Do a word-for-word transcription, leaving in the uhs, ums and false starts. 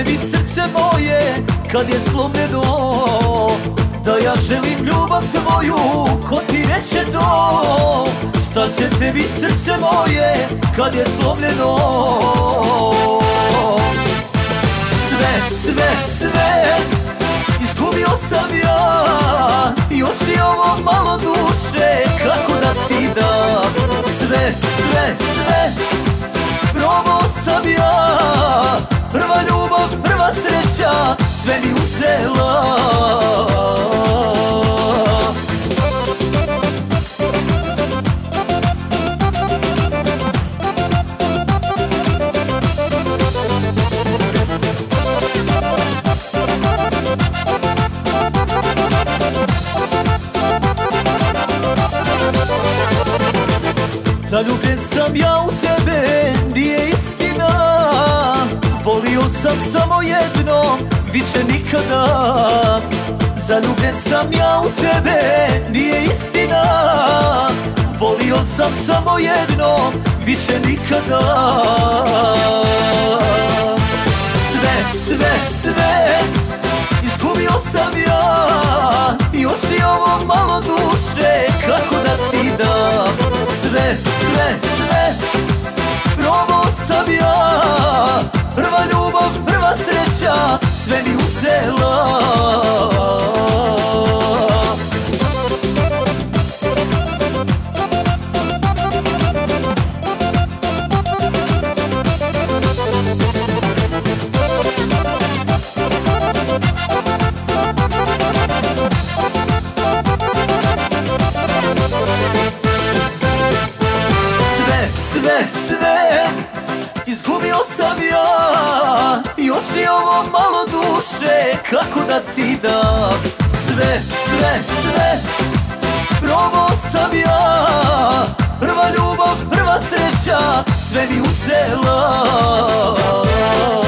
tebi srce moje kad je slomljeno, da ja želim ljubav tvoju, ko ti reče to? Šta će tebi srce moje kad je slomljeno? Sve, sve, sve izgubio sam ja, još i ovo malo duše, kako da ti dam? Sve, sve, sve probao sam ja, prva ljubav, prva sreća, sve mi uzela. Zaljubljen sam ja u tebe, nije istina. Volio sam samo jednom, više nikada. Zaljubljen sam ja u tebe, nije istina. Volio sam samo jednom, više nikada. Sve, sve, sve izgubio sam ja, još i ovo malo duše, kako da ti dam? Sve, sve, sve probao sam ja, prva ljubav, prva sreća, sve mi uzela. Sve, sve izgubio sam ja, još i ovo malo duše, kako da ti dam? Sve, sve, sve probao sam ja, prva ljubav, prva sreća, sve mi uzela.